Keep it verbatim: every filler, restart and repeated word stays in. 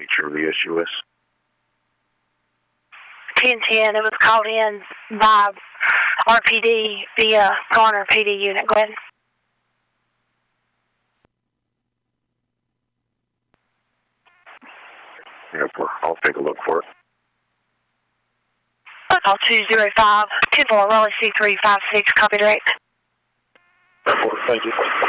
nature of the issue is. ten ten, it was called in by R P D via Garner P D unit. Go ahead. Yeah, I'll take a look for it. Call two zero five, ten four, Raleigh C three five six, copy direct. Thank you.